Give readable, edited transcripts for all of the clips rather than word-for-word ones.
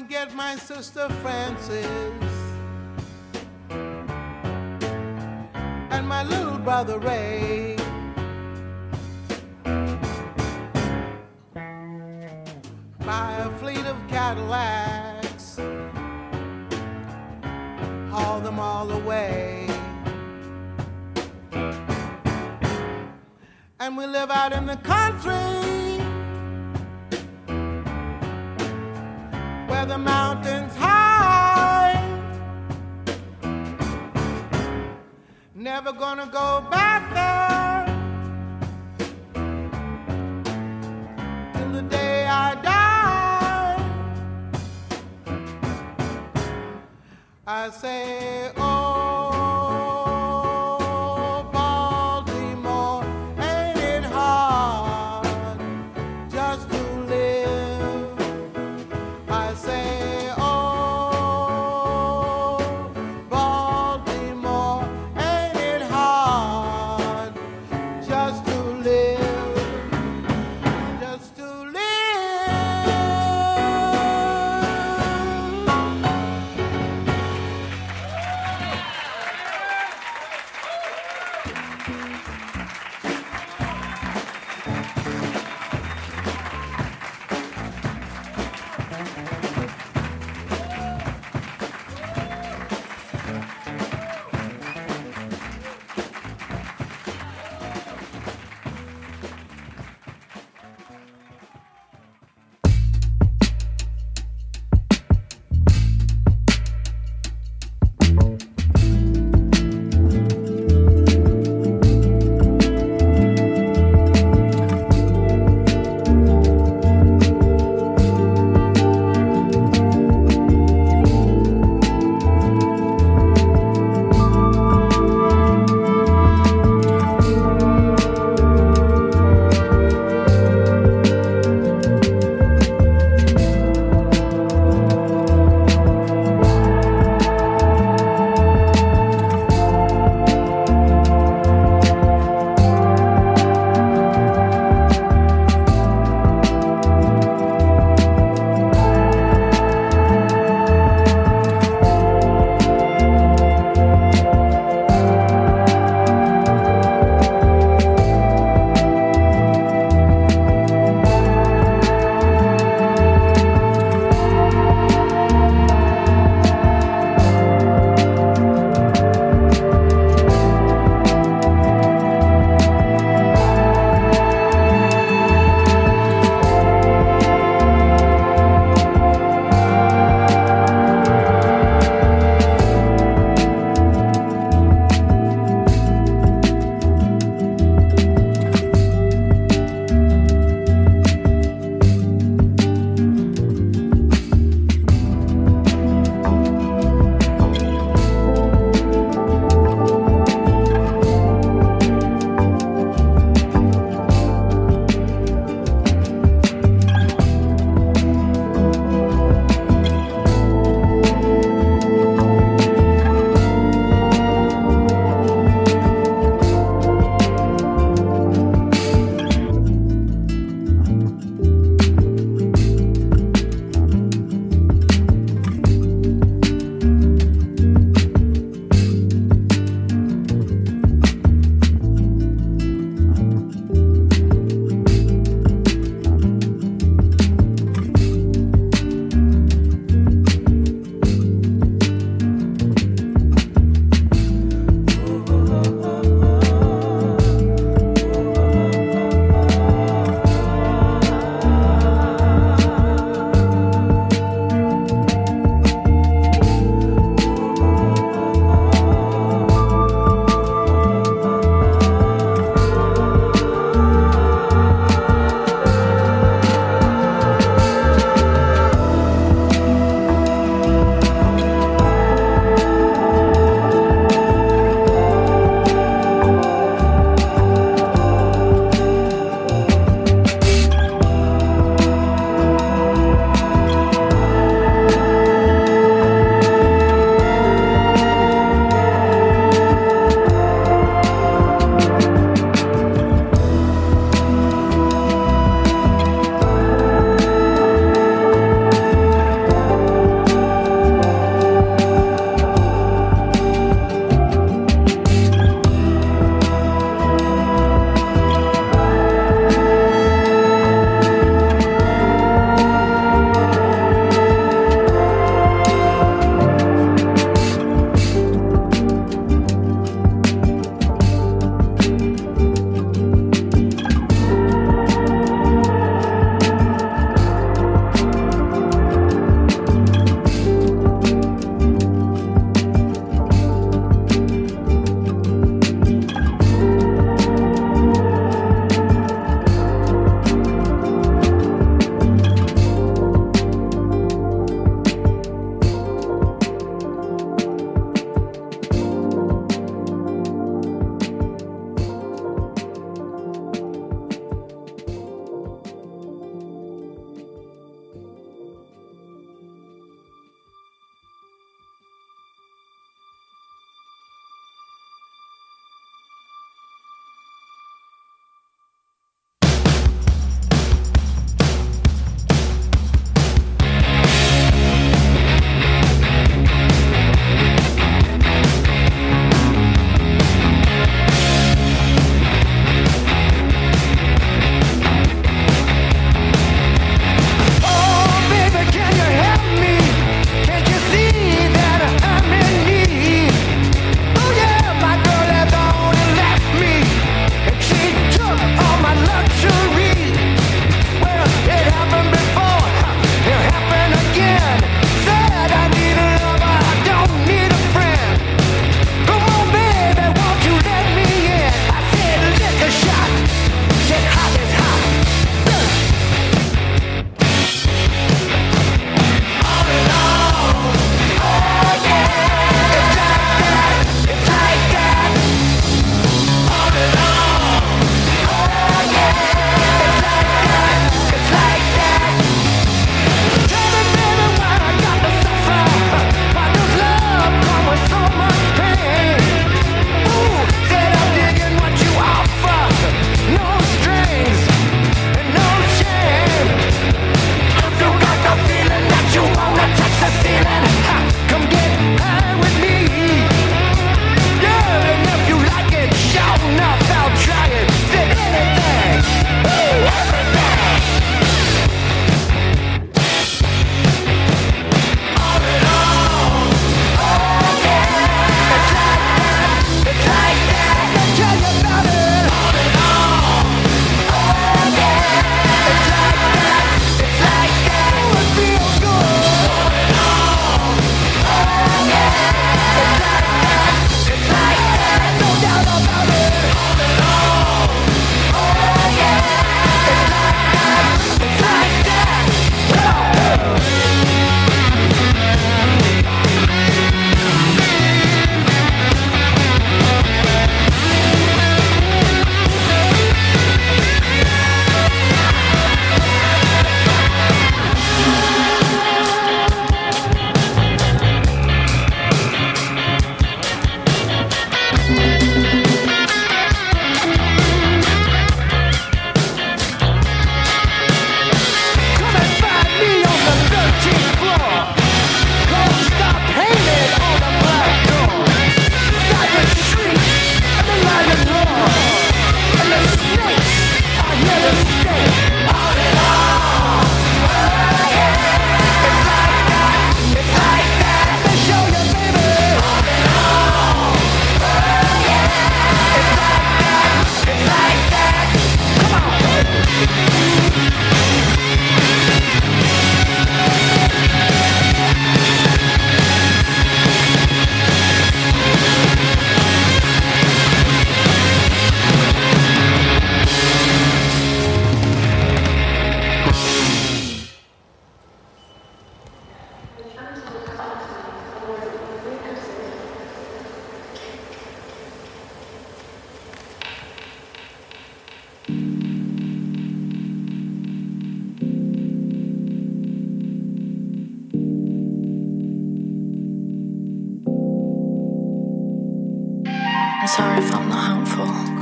get my sister Frances and my little brother Ray. Buy a fleet of Cadillacs, haul them all away, and we live out in the country where the mountains high. Never gonna go back there till the day I die. I say, oh, Baltimore, ain't it hard just to live? I say, oh, Baltimore, ain't it hard just to live, just to live.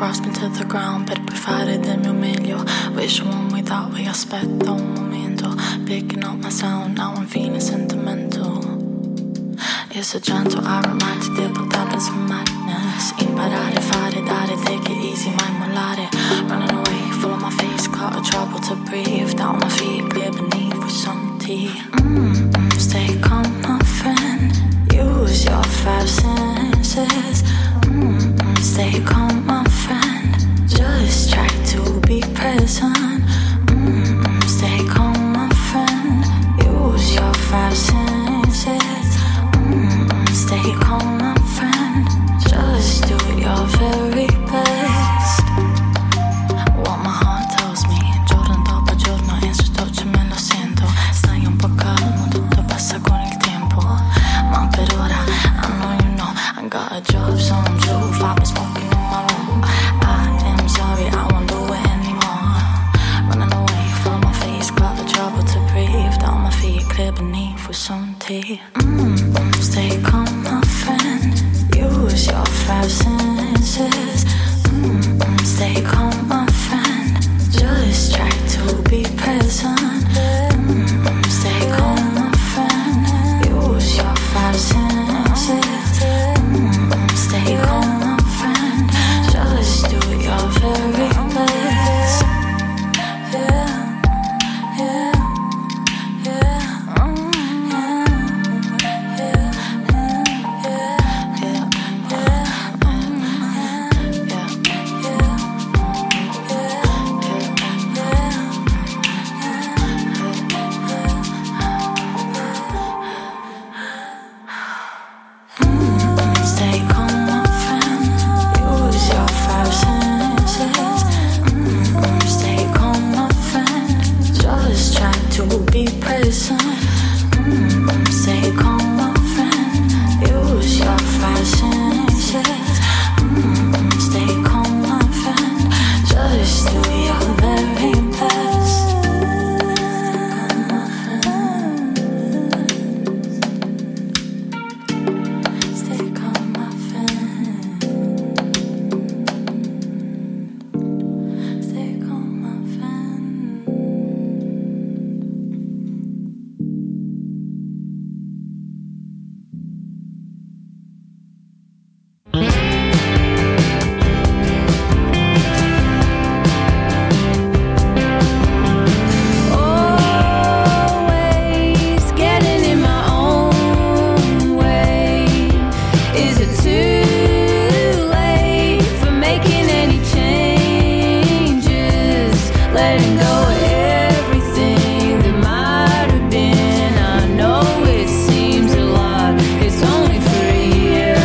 grasping to the ground per poi fare del mio meglio. Wish one without way, aspetta un momento. Picking up my sound, now I'm feeling sentimental. It's a gentle aromatic, devo dare some madness. Imparare, fare, dare, take it easy, mai mollare. Running away, full of my face, caught a trouble to breathe. Down my feet, clear beneath with some tea. Stay calm, my friend. Use your five senses. Stay calm, my friend. Just try to be present. Stay calm, my friend. Use your five senses. Stay calm, my friend. Just do your very best. What my heart tells me, giorno dopo giorno in sottovoce me lo sento. Stai un po' calmo, tutto passa con il tempo. Ma per ora, I know you know I got a job, so I'm proof. I've been smoking in my room. I am sorry, I won't do it anymore. Running away from my face, got the trouble to breathe. Down my feet, clear beneath with some tea. Stay calm, my friend. Use your five senses. Stay calm, my friend. Just try to be present. Stay calm, my friend. Use your five senses. Stay calm, my friend. Just do your very best. Yeah, yeah, yeah. Stay calm, my friend. Use your five senses. Stay calm, my friend. Just try to be present. Stay calm, my friend. Use your five senses. Stay calm, my friend. Just do your very best. Stay calm, my friend. Stay calm, my friend. Always getting in my own way. Is it too late for making any changes? Letting go of everything that might have been. I know it seems a lot, it's only for a year.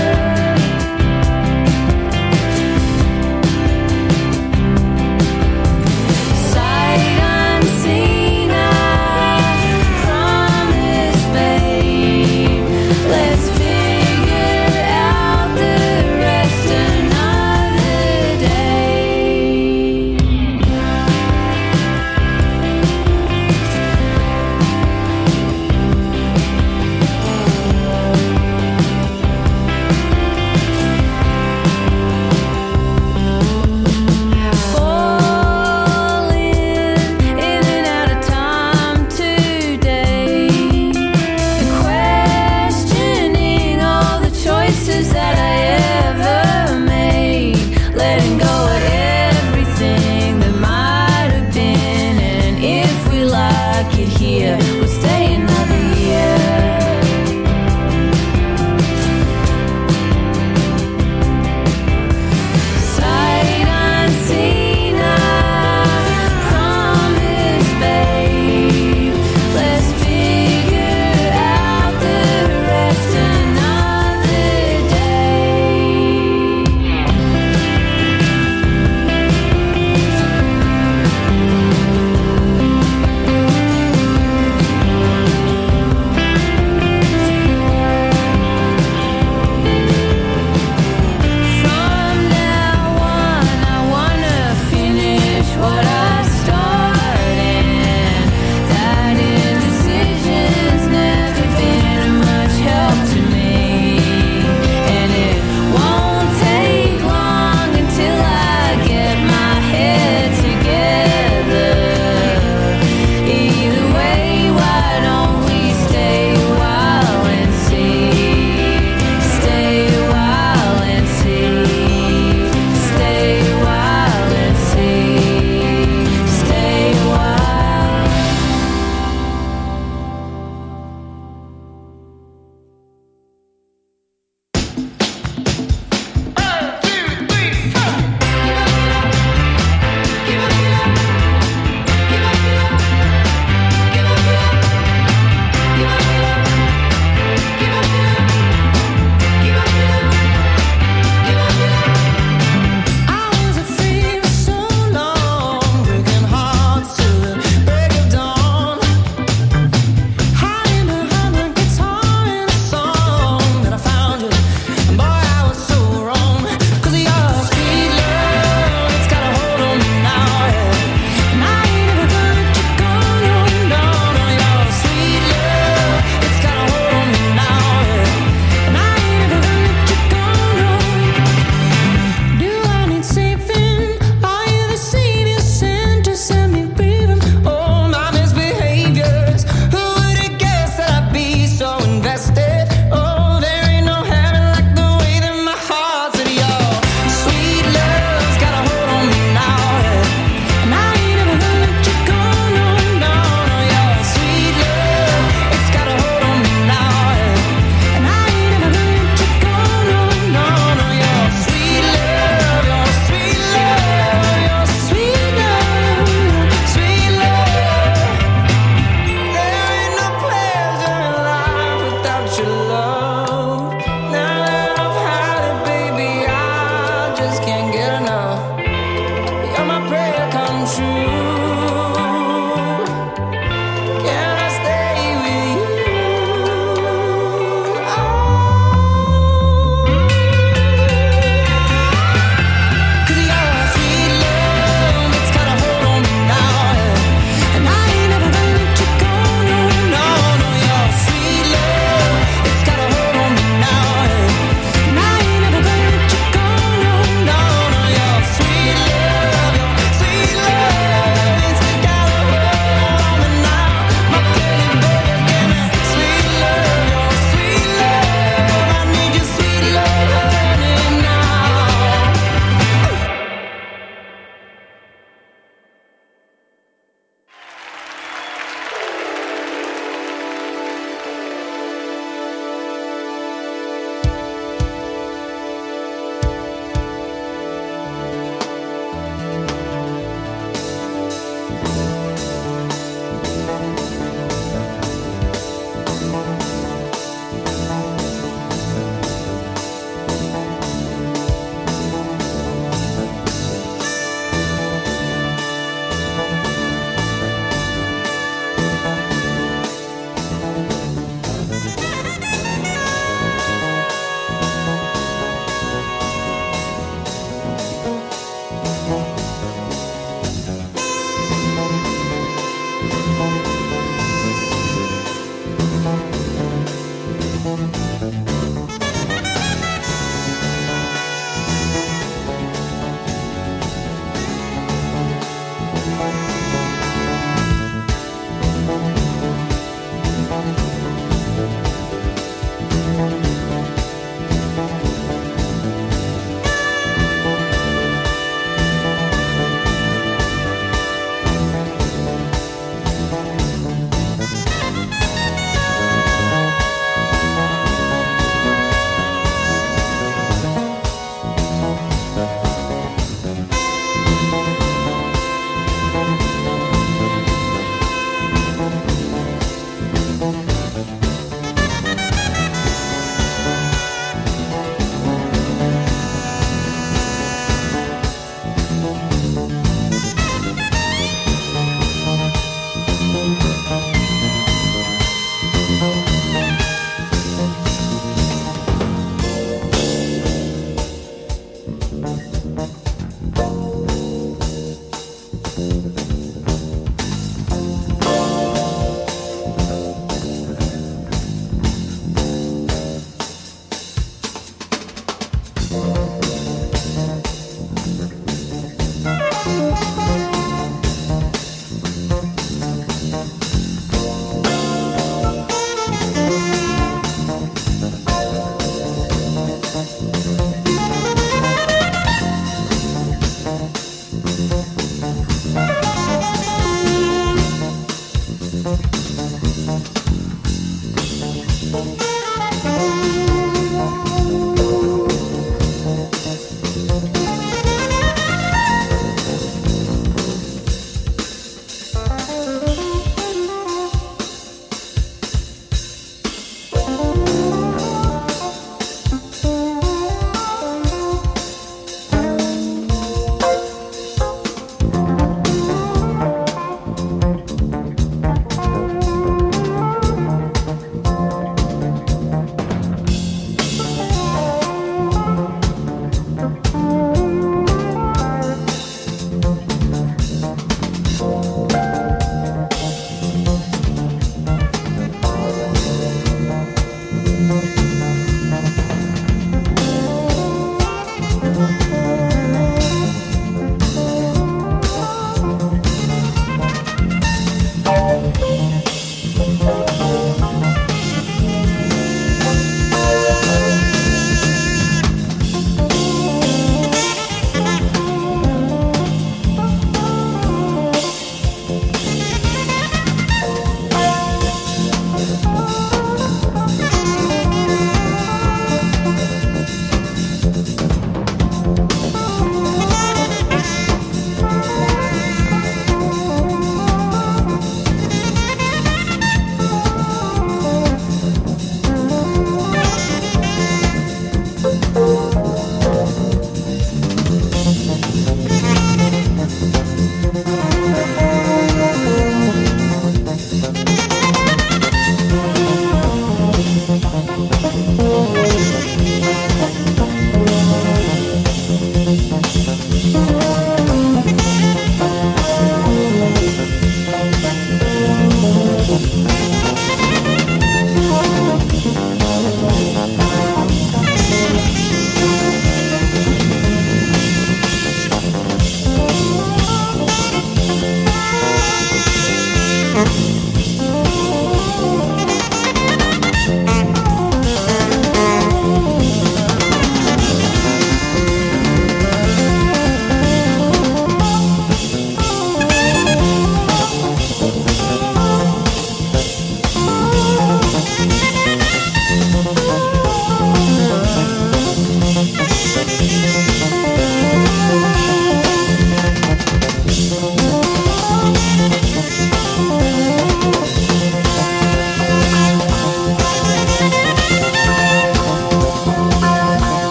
Sight unseen, I promise, babe. Let's figure out the rest another day. Falling in and out of time today, and questioning all the choices that I ever made. Letting go of everything that might have been, and if we like it here, we'll stay another year. Sight unseen, I promise, babe. Let's figure out the rest another day.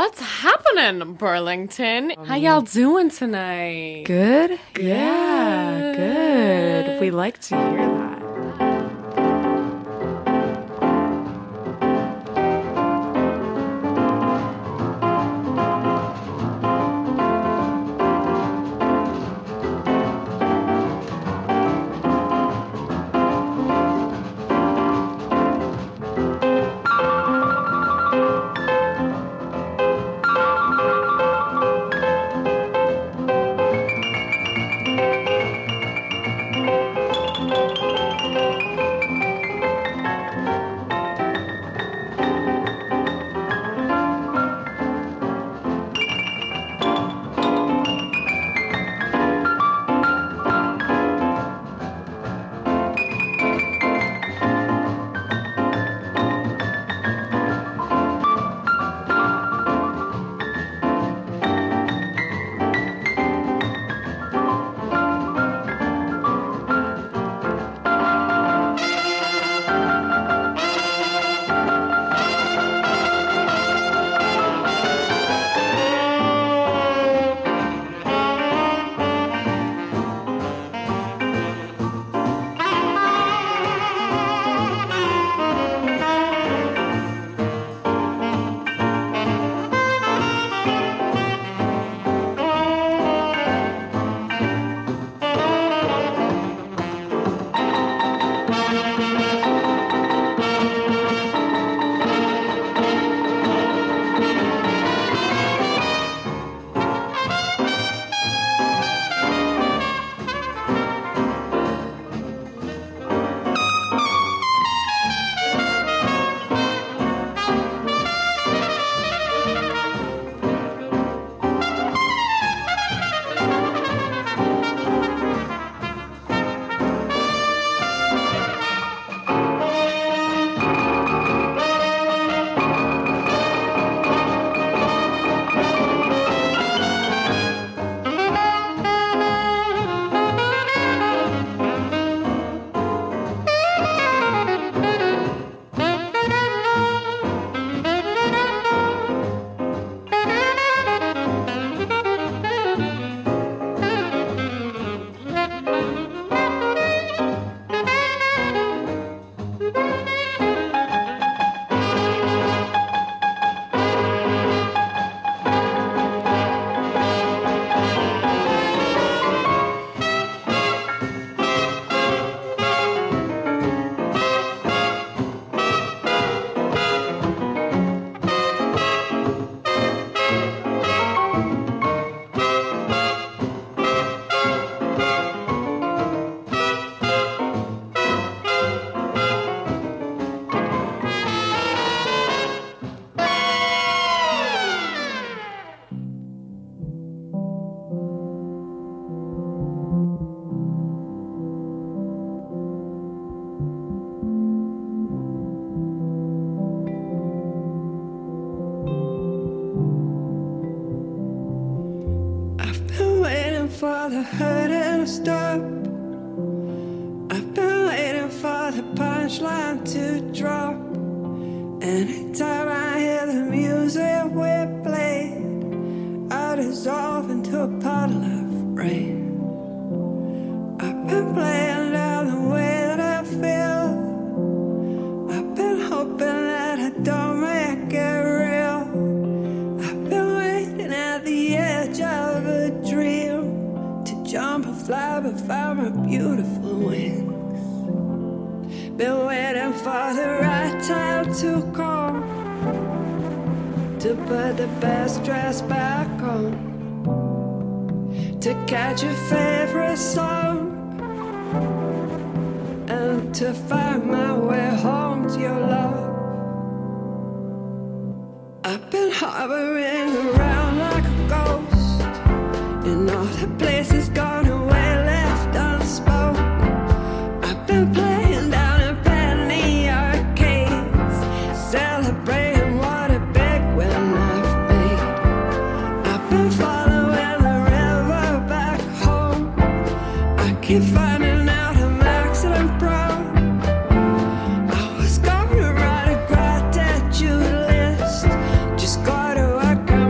What's happening, Burlington? How y'all doing tonight? Good? Yeah, good. We like to hear that. For the hurting to stop. I've been waiting for the punchline to drop. Anytime I hear the music we played, I dissolve into a puddle of rain. I've been playing down the way that I feel. I've been hoping that I don't make it real. I've been waiting at the edge of a dream, jump or fly but find my beautiful wings. Been waiting for the right time to come, to put the best dress back on, to catch your favorite song, and to find my way home to your love. I've been hovering around like a ghost in all the places gone away, left unspoke. I've been playing down in penny arcades, celebrating what a big win I've made. I've been following the river back home. I keep finding out I'm accident prone. I was gonna write a gratitude list, just gotta work on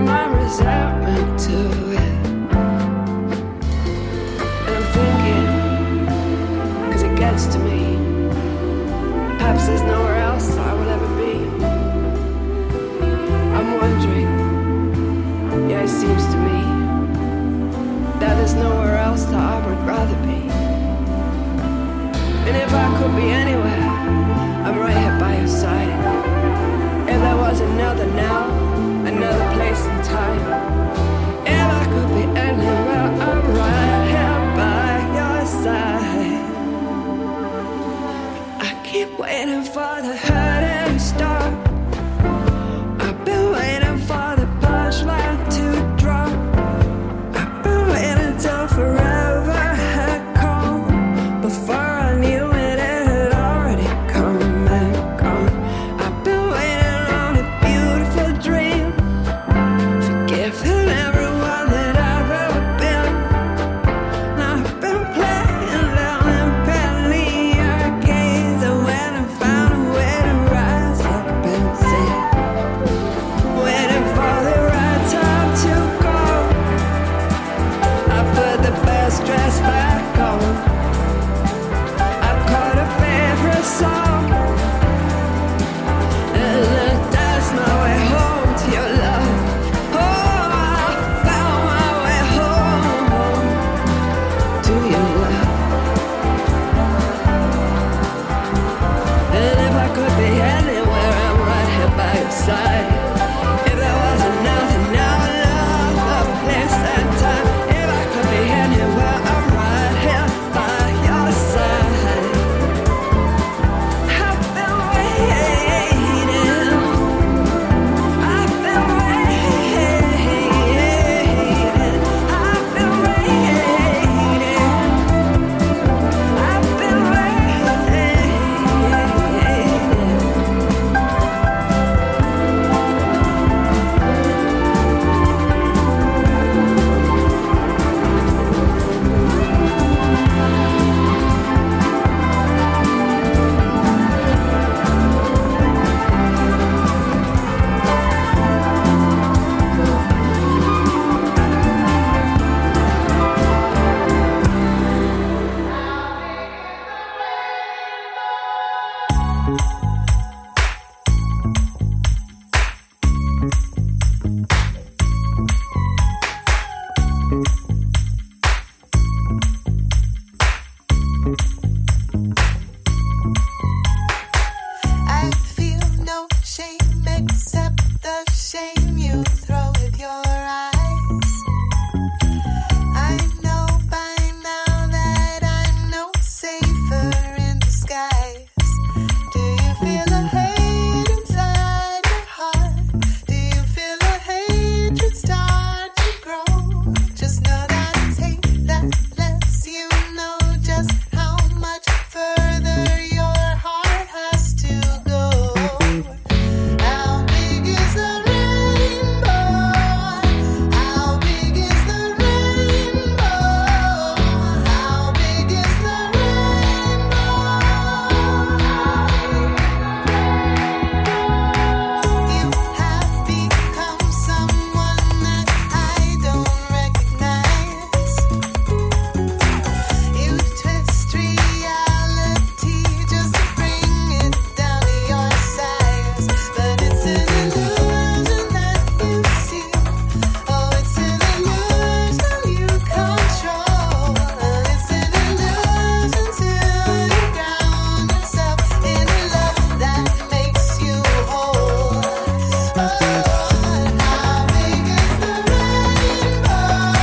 could be anywhere, I'm right here by your side. If there was another now, another place and time. If I could be anywhere, I'm right here by your side. I keep waiting for the hurting to stop. I've been waiting for the punchline to drop. I've been waiting till forever had come. Before I knew it, it had already come and gone. I've been waiting on a beautiful dream, forgiving everyone that I've ever been. And I've been playing down in penny arcades, and when I found a way to rise up and sing, waiting for the right time to go. I put the best dress back on. I caught a favorite song, and then that's my way home to your love. Oh, I found my way home to your love. And if I could be anywhere, I'm right here by your side. If there was another now, love, a place and time. If I could be anywhere, I'm right here by your side. I've been waiting. I've been waiting. I've been waiting. I've been waiting.